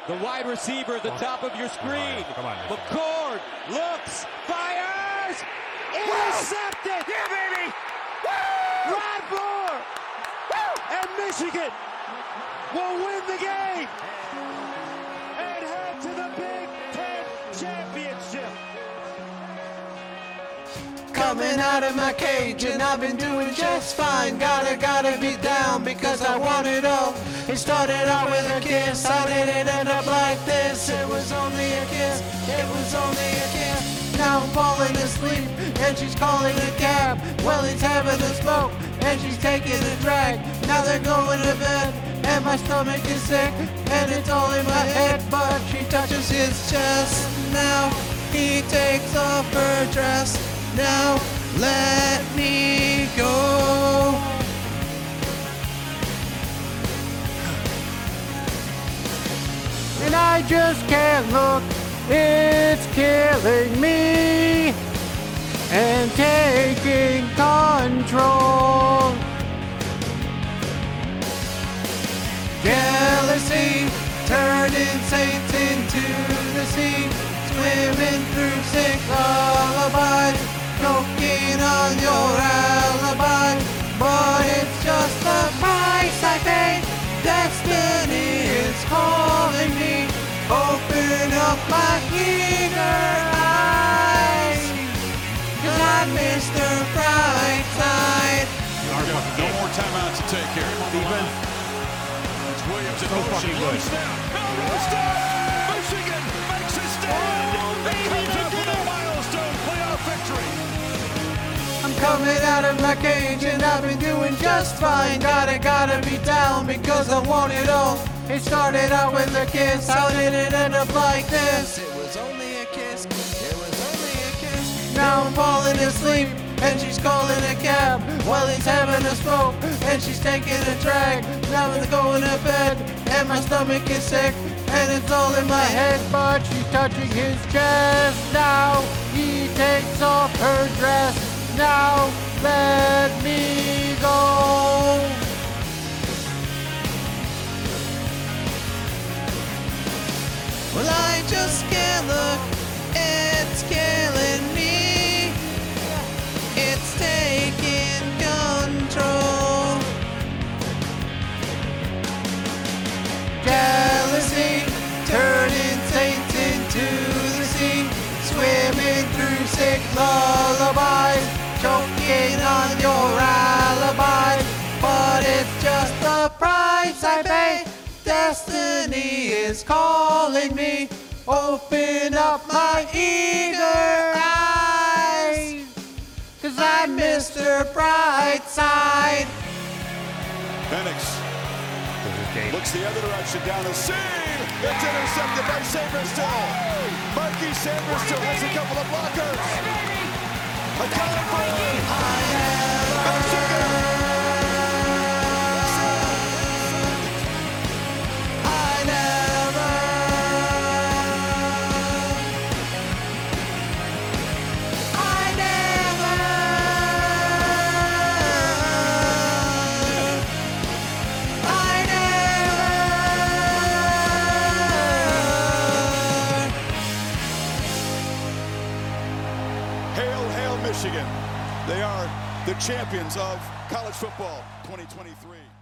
The wide receiver at the top of your screen. Come on. McCord looks, fires, intercepted. Yeah, baby. Rod Moore and Michigan will win the game and head to the Big Ten Championship. Coming out of my cage and I've been doing just fine. Gotta be down because I want it all. It started out with a kiss, how did it end up like this? It was only a kiss, it was only a kiss. Now I'm falling asleep and she's calling a cab. Well, he's having a smoke and she's taking a drag. Now they're going to bed and my stomach is sick and it's all in my head. But she touches his chest. Now he takes off her dress. Now let me go. And I just can't look, it's killing me and taking control. Jealousy, turning saints into the sea, swimming through sick lullabies, choking on your alibi. But it's just the price I pay. Destiny is calling me. Open up my eager eyes, 'cause I'm Mr. Brightside. No more timeouts to take here. Defense. It's Williams in So motion. fucking good. Loose now. Almost done. Michigan makes a stand. They comes up with a milestone playoff victory. I'm coming out of my cage and I've been doing just fine. Gotta be down because I want it all. It started out with a kiss, how did it end up like this? It was only a kiss, it was only a kiss. Now I'm falling asleep and she's calling a cab. Well, he's having a smoke and she's taking a drag. Now I'm going to bed and my stomach is sick and it's all in my head. But she's touching his chest. Now he takes off her dress. Now let me go. Well, I just can't look, it's killing me. It's taking control. Jealousy, turning saints into the sea, swimming through sick lullabies, choking on your alibi. But it's just the price I pay. Destiny is calling me. Open up my eager eyes, 'cause I'm Mr. Brightside. Penix looks the other direction down the seam. It's intercepted by Saberstill. Marquis Saberstill has a couple of blockers. Accounted for. Michigan. Hail, Michigan. They are the champions of college football 2023.